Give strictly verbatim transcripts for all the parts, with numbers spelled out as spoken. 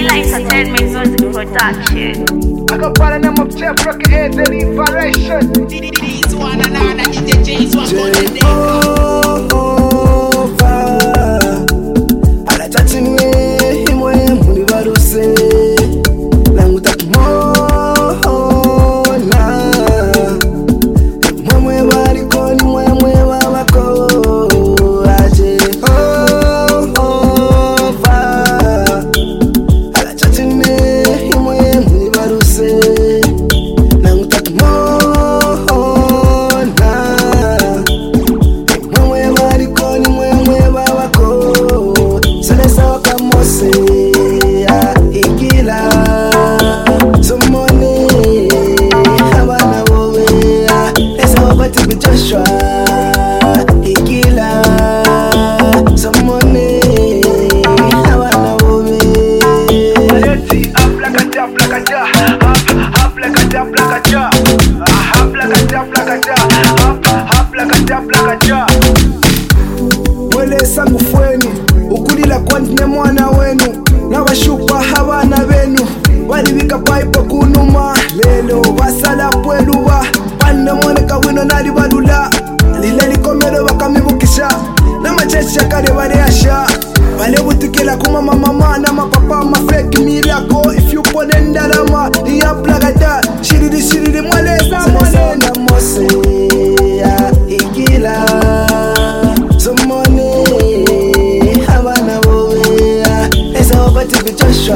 Vanilla Entertainment Production. I got by the name of Jeff Rocky Head, the Liberation. This one and another, D J James, one more than Mwelesa ngufweni ukulila kwandine mwana wenu nabashupa abana benu balibika paipo kunuma lelo basala pweluba bana moneka wino nali balula lile likomero bakamibukisha namachesha kare bareyasha bale butikila kumama mama na mapapa mafeki miracle if you pone ndalama iya plagada shiridi shiridi mwelesa mwelena mose ya ikila somone abana bobe esa obati bichashwa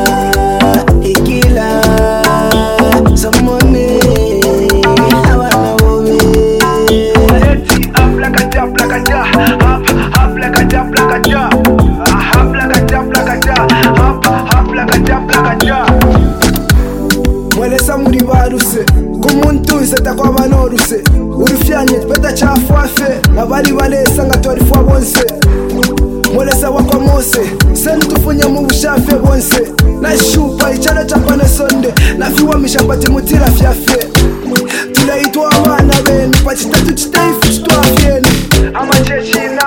ikila somone abana bobe eti aplakaja plakaja hap aplakaja plakaja aplakaja plakaja hap aplakaja plakaja mwelesa muri baruse kumuntu isata kwa banoruse urufyanye peta chafafe abali balesa ngatorifwa bonse mwelesa wakwa mose seni tufunye mu bushafe bonse na shupa ichalo chapane sonde na fiwa mishapati mutira fyafe tulaitwa abana benu pachitatu chitaifu chitwafyeni amachechi na